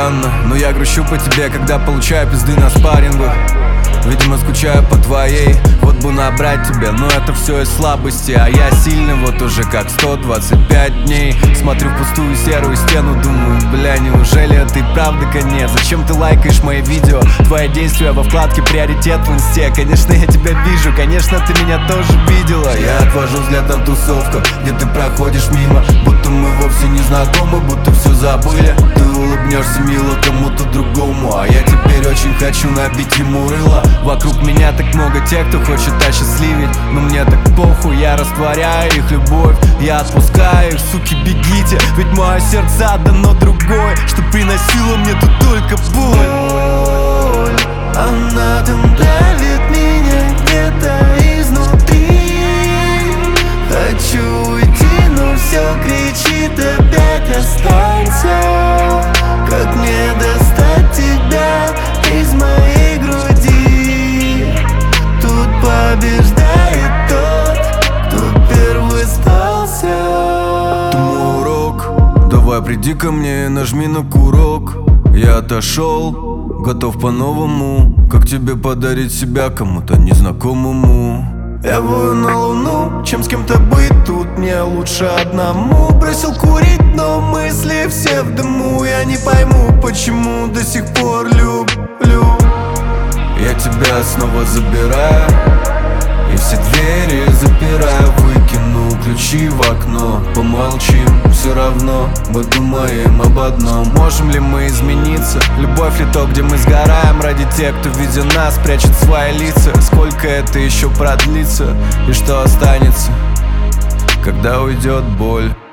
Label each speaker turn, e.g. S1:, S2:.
S1: странно, но я грущу по тебе, когда получаю пизды на спаррингах. Видимо, скучаю по твоей, вот бы набрать тебя, но это все из слабости. А я сильный вот уже как 125 дней. Смотрю в пустую серую стену, думаю, бля, неужели это и правда конец? Зачем ты лайкаешь мои видео? Твои действия во вкладке приоритет в инсте. Конечно, я тебя вижу, конечно, ты меня тоже видела. Я отвожу взгляд на тусовку, где ты проходишь мимо, будто мы вовсе не знакомы, будто все забыли. Ты улыбнешься мило кому-то другому, а я теперь очень хочу набить ему рыло. Вокруг меня так много тех, кто хочет осчастливить, но мне так похуй, я растворяю их любовь. Я отпускаю их, суки, бегите, ведь мое сердце отдано другой, что приносило мне тут только боль.
S2: Она там давит меня где-то изнутри. Хочу уйти, но все кричит опять останься. Как мне достать тебя из моей груди? Тут побеждает тот, кто первый сдался.
S1: Ты мой урок, давай приди ко мне, нажми на курок. Я отошел, готов по-новому. Как тебе подарить себя кому-то незнакомому?
S2: Я вою на луну, чем с кем-то быть тут мне лучше одному. Бросил курить, но мысли все в дыму. Я не пойму, почему до сих пор люблю.
S1: Я тебя снова забираю и все двери запираю, выкину ключи в окно. Помолчим, все равно мы думаем об одном. Можем ли мы измениться? Любовь ли то, где мы сгораем ради тех, кто, видя нас, прячет свои лица? Сколько это еще продлится? И что останется, когда уйдет боль?